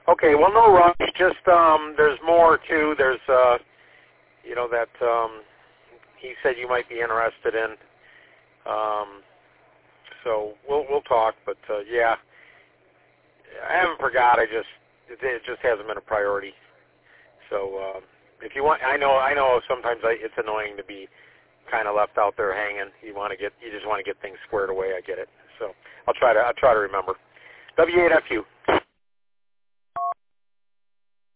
Okay, well, no rush. Just there's more too. There's that he said you might be interested in. So we'll talk. But yeah, I haven't forgot. It just hasn't been a priority. So if you want, I know sometimes it's annoying to be kind of left out there hanging. You just want to get things squared away. I get it. So I'll try to remember. W8FU.